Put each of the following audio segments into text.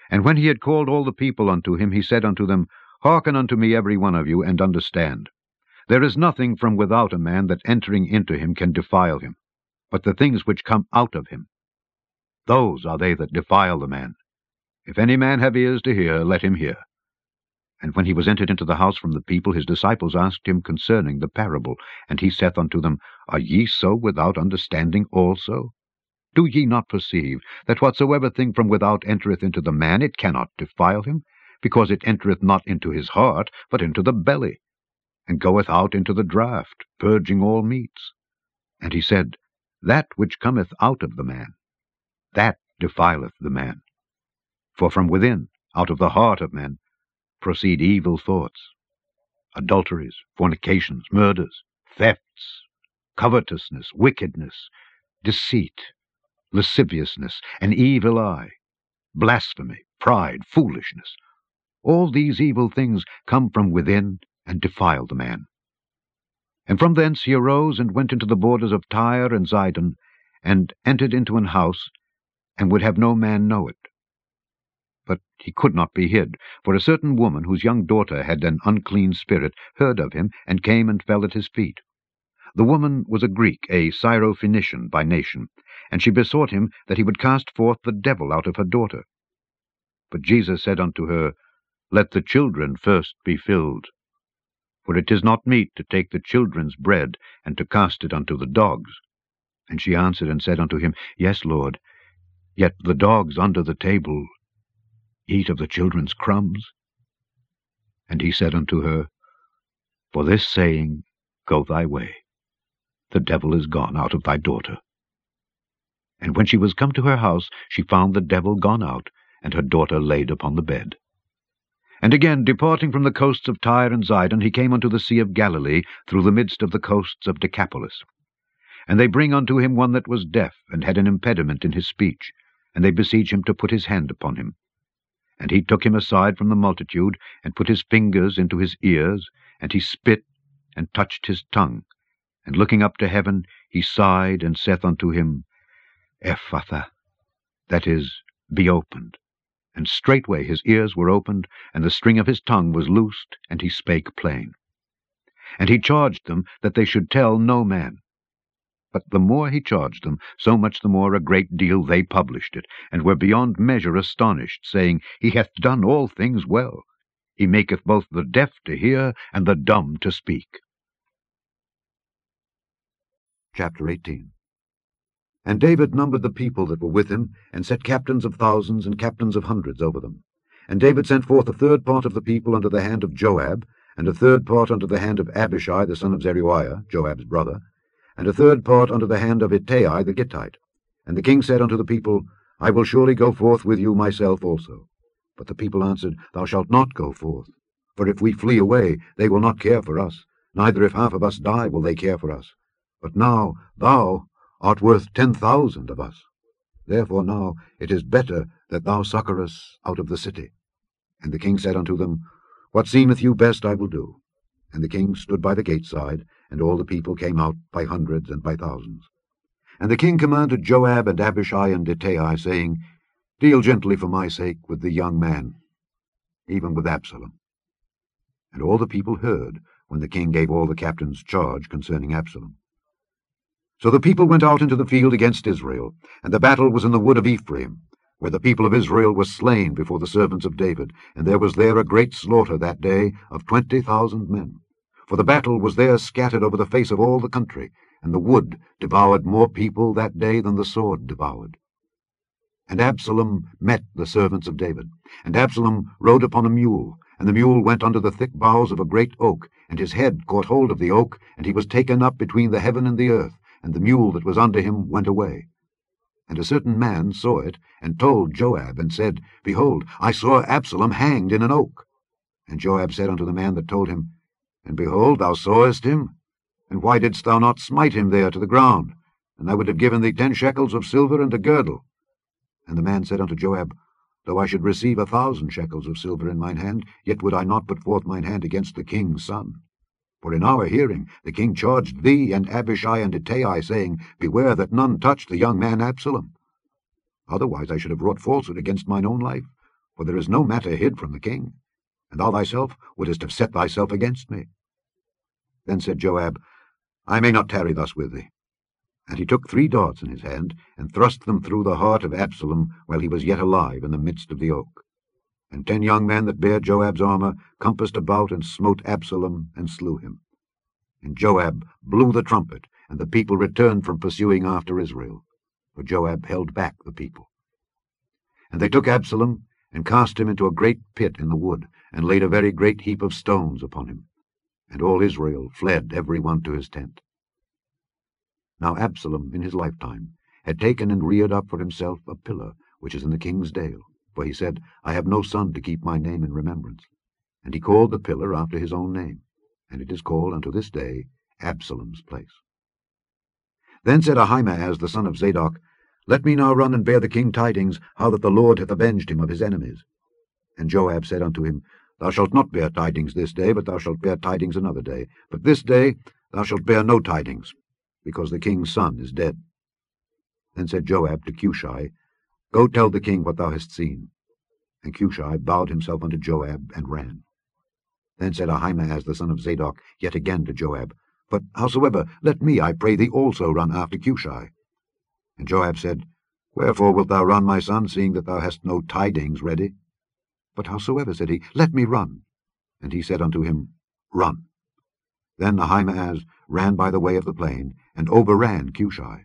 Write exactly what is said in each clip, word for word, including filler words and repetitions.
And when he had called all the people unto him, he said unto them, Hearken unto me every one of you, and understand. There is nothing from without a man that entering into him can defile him, but the things which come out of him, those are they that defile the man. If any man have ears to hear, let him hear. And when he was entered into the house from the people, his disciples asked him concerning the parable. And he saith unto them, Are ye so without understanding also? Do ye not perceive that whatsoever thing from without entereth into the man, it cannot defile him, because it entereth not into his heart, but into the belly, and goeth out into the draught, purging all meats? And he said, That which cometh out of the man, that defileth the man. For from within, out of the heart of men, proceed evil thoughts, adulteries, fornications, murders, thefts, covetousness, wickedness, deceit, lasciviousness, an evil eye, blasphemy, pride, foolishness. All these evil things come from within, and defile the man. And from thence he arose, and went into the borders of Tyre and Zidon, and entered into an house, and would have no man know it. But he could not be hid, for a certain woman, whose young daughter had an unclean spirit, heard of him, and came and fell at his feet. The woman was a Greek, a Syrophoenician by nation, and she besought him that he would cast forth the devil out of her daughter. But Jesus said unto her, Let the children first be filled. For it is not meet to take the children's bread, and to cast it unto the dogs. And she answered and said unto him, Yes, Lord, yet the dogs under the table eat of the children's crumbs. And he said unto her, For this saying, go thy way. The devil is gone out of thy daughter. And when she was come to her house, she found the devil gone out, and her daughter laid upon the bed. And again, departing from the coasts of Tyre and Zidon, he came unto the sea of Galilee, through the midst of the coasts of Decapolis. And they bring unto him one that was deaf, and had an impediment in his speech, and they beseech him to put his hand upon him. And he took him aside from the multitude, and put his fingers into his ears, and he spit, and touched his tongue. And looking up to heaven, he sighed, and saith unto him, Ephphatha, that is, be opened. And straightway his ears were opened, and the string of his tongue was loosed, and he spake plain. And he charged them that they should tell no man. But the more he charged them, so much the more a great deal they published it, and were beyond measure astonished, saying, He hath done all things well. He maketh both the deaf to hear, and the dumb to speak. Chapter eighteen. And David numbered the people that were with him, and set captains of thousands and captains of hundreds over them. And David sent forth a third part of the people under the hand of Joab, and a third part under the hand of Abishai the son of Zeruiah, Joab's brother, and a third part under the hand of Ittai the Gittite. And the king said unto the people, I will surely go forth with you myself also. But the people answered, Thou shalt not go forth. For if we flee away, they will not care for us, neither if half of us die will they care for us. But now thou art worth ten thousand of us. Therefore now it is better that thou succour us out of the city. And the king said unto them, What seemeth you best I will do. And the king stood by the gate side, and all the people came out by hundreds and by thousands. And the king commanded Joab and Abishai and Ittai, saying, Deal gently for my sake with the young man, even with Absalom. And all the people heard when the king gave all the captains charge concerning Absalom. So the people went out into the field against Israel, and the battle was in the wood of Ephraim, where the people of Israel were slain before the servants of David, and there was there a great slaughter that day of twenty thousand men. For the battle was there scattered over the face of all the country, and the wood devoured more people that day than the sword devoured. And Absalom met the servants of David, and Absalom rode upon a mule, and the mule went under the thick boughs of a great oak, and his head caught hold of the oak, and he was taken up between the heaven and the earth, and the mule that was under him went away. And a certain man saw it, and told Joab, and said, Behold, I saw Absalom hanged in an oak. And Joab said unto the man that told him, And behold, thou sawest him? And why didst thou not smite him there to the ground? And I would have given thee ten shekels of silver and a girdle. And the man said unto Joab, Though I should receive a thousand shekels of silver in mine hand, yet would I not put forth mine hand against the king's son. For in our hearing the king charged thee and Abishai and Ittai, saying, Beware that none touch the young man Absalom. Otherwise I should have wrought falsehood against mine own life, for there is no matter hid from the king, and thou thyself wouldest have set thyself against me. Then said Joab, I may not tarry thus with thee. And he took three darts in his hand, and thrust them through the heart of Absalom while he was yet alive in the midst of the oak. And ten young men that bare Joab's armour compassed about and smote Absalom and slew him. And Joab blew the trumpet, and the people returned from pursuing after Israel, for Joab held back the people. And they took Absalom, and cast him into a great pit in the wood, and laid a very great heap of stones upon him. And all Israel fled every one to his tent. Now Absalom in his lifetime had taken and reared up for himself a pillar which is in the king's dale, for he said, I have no son to keep my name in remembrance. And he called the pillar after his own name, and it is called unto this day Absalom's place. Then said Ahimaaz the son of Zadok, Let me now run and bear the king tidings, how that the Lord hath avenged him of his enemies. And Joab said unto him, Thou shalt not bear tidings this day, but thou shalt bear tidings another day. But this day thou shalt bear no tidings, because the king's son is dead. Then said Joab to Cushai, Go tell the king what thou hast seen. And Cushai bowed himself unto Joab, and ran. Then said Ahimaaz the son of Zadok yet again to Joab, But howsoever, let me, I pray thee, also run after Cushai. And Joab said, Wherefore wilt thou run, my son, seeing that thou hast no tidings ready? But howsoever, said he, let me run. And he said unto him, Run. Then Ahimaaz ran by the way of the plain, and overran Cushai.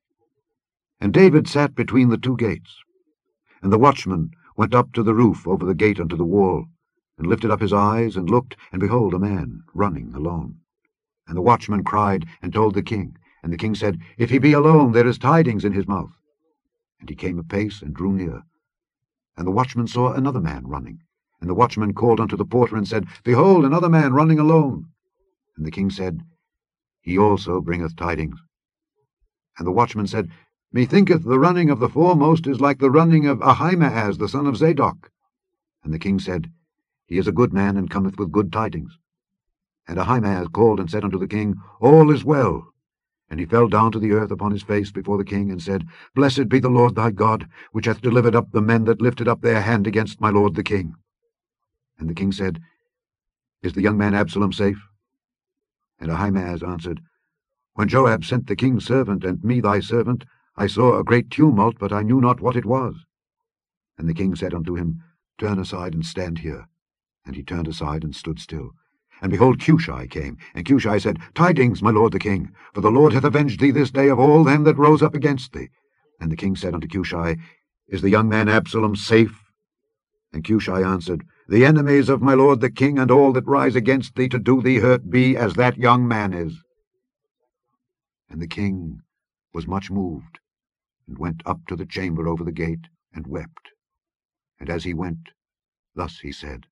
And David sat between the two gates. And the watchman went up to the roof over the gate unto the wall, and lifted up his eyes, and looked, and behold, a man running alone. And the watchman cried, and told the king. And the king said, If he be alone, there is tidings in his mouth. And he came apace, and drew near. And the watchman saw another man running. And the watchman called unto the porter, and said, Behold, another man running alone. And the king said, He also bringeth tidings. And the watchman said, Methinketh the running of the foremost is like the running of Ahimaaz the son of Zadok. And the king said, He is a good man, and cometh with good tidings. And Ahimaaz called and said unto the king, All is well. And he fell down to the earth upon his face before the king, and said, Blessed be the Lord thy God, which hath delivered up the men that lifted up their hand against my lord the king. And the king said, Is the young man Absalom safe? And Ahimaaz answered, When Joab sent the king's servant, and me thy servant, I saw a great tumult, but I knew not what it was. And the king said unto him, Turn aside, and stand here. And he turned aside, and stood still. And behold, Cushai came. And Cushai said, Tidings, my lord the king, for the Lord hath avenged thee this day of all them that rose up against thee. And the king said unto Cushai, Is the young man Absalom safe? And Cushai answered, The enemies of my lord the king, and all that rise against thee to do thee hurt, be as that young man is. And the king was much moved, and went up to the chamber over the gate, and wept. And as he went, thus he said,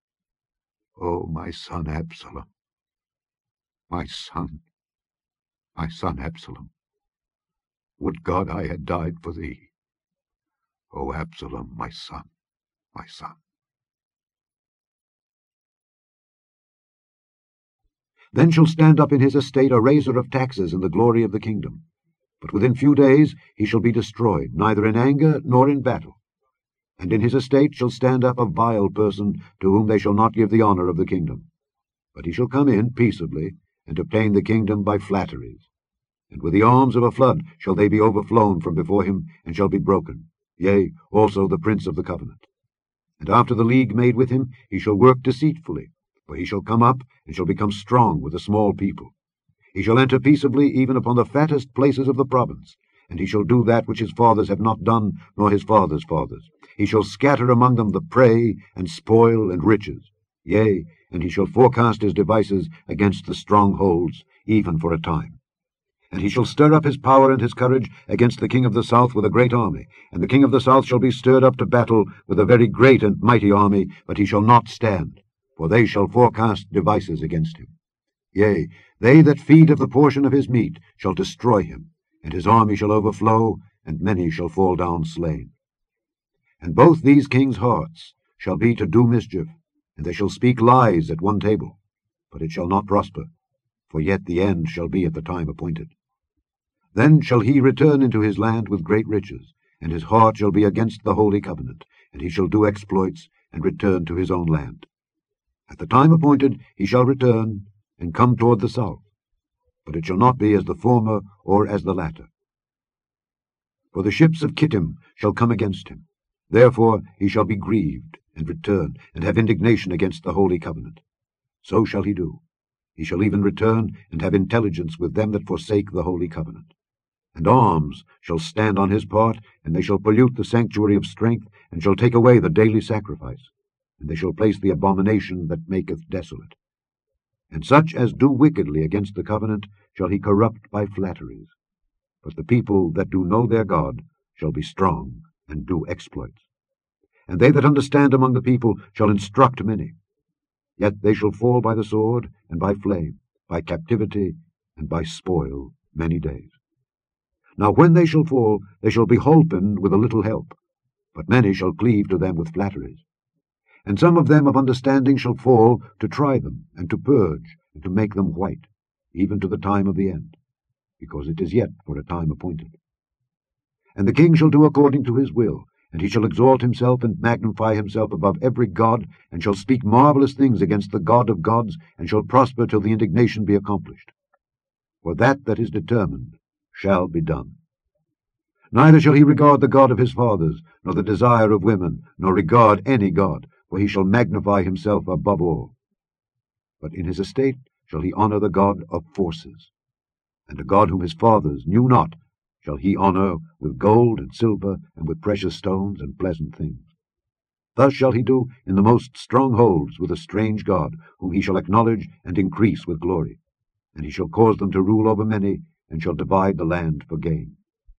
O my son Absalom, my son, my son Absalom, would God I had died for thee. O Absalom, my son, my son. Then shall stand up in his estate a raiser of taxes in the glory of the kingdom. But within few days he shall be destroyed, neither in anger nor in battle. And in his estate shall stand up a vile person, to whom they shall not give the honour of the kingdom. But he shall come in peaceably, and obtain the kingdom by flatteries. And with the arms of a flood shall they be overflown from before him, and shall be broken, yea, also the prince of the covenant. And after the league made with him, he shall work deceitfully, for he shall come up, and shall become strong with a small people. He shall enter peaceably even upon the fattest places of the province, and he shall do that which his fathers have not done, nor his fathers' fathers. He shall scatter among them the prey, and spoil, and riches. Yea, and he shall forecast his devices against the strongholds, even for a time. And he shall stir up his power and his courage against the king of the south with a great army. And the king of the south shall be stirred up to battle with a very great and mighty army, but he shall not stand, for they shall forecast devices against him. Yea, they that feed of the portion of his meat shall destroy him, and his army shall overflow, and many shall fall down slain. And both these kings' hearts shall be to do mischief, and they shall speak lies at one table, but it shall not prosper, for yet the end shall be at the time appointed. Then shall he return into his land with great riches, and his heart shall be against the holy covenant, and he shall do exploits, and return to his own land. At the time appointed he shall return, and come toward the south, but it shall not be as the former or as the latter. For the ships of Kittim shall come against him. Therefore he shall be grieved, and return, and have indignation against the holy covenant. So shall he do. He shall even return, and have intelligence with them that forsake the holy covenant. And arms shall stand on his part, and they shall pollute the sanctuary of strength, and shall take away the daily sacrifice, and they shall place the abomination that maketh desolate. And such as do wickedly against the covenant shall he corrupt by flatteries. But the people that do know their God shall be strong, and do exploits. And they that understand among the people shall instruct many. Yet they shall fall by the sword, and by flame, by captivity, and by spoil many days. Now when they shall fall, they shall be holpen with a little help, but many shall cleave to them with flatteries. And some of them of understanding shall fall, to try them, and to purge, and to make them white, even to the time of the end, because it is yet for a time appointed. And the king shall do according to his will, and he shall exalt himself and magnify himself above every god, and shall speak marvelous things against the God of gods, and shall prosper till the indignation be accomplished. For that that is determined shall be done. Neither shall he regard the God of his fathers, nor the desire of women, nor regard any god, for he shall magnify himself above all. But in his estate shall he honour the God of forces, and a God whom his fathers knew not shall he honour with gold and silver, and with precious stones and pleasant things. Thus shall he do in the most strongholds with a strange God, whom he shall acknowledge and increase with glory. And he shall cause them to rule over many, and shall divide the land for gain.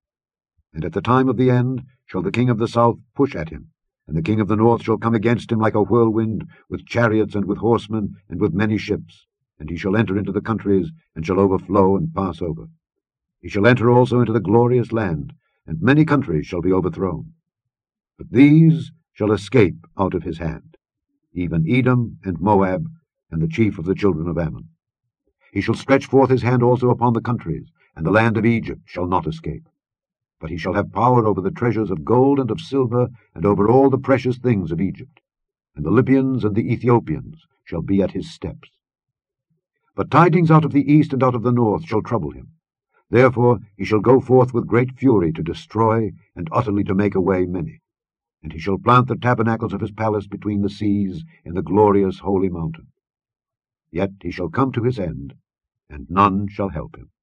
And at the time of the end shall the king of the south push at him, and the king of the north shall come against him like a whirlwind, with chariots and with horsemen, and with many ships. And he shall enter into the countries, and shall overflow and pass over. He shall enter also into the glorious land, and many countries shall be overthrown. But these shall escape out of his hand, even Edom and Moab, and the chief of the children of Ammon. He shall stretch forth his hand also upon the countries, and the land of Egypt shall not escape. But he shall have power over the treasures of gold and of silver, and over all the precious things of Egypt. And the Libyans and the Ethiopians shall be at his steps. But tidings out of the east and out of the north shall trouble him. Therefore he shall go forth with great fury to destroy, and utterly to make away many. And he shall plant the tabernacles of his palace between the seas, in the glorious holy mountain. Yet he shall come to his end, and none shall help him.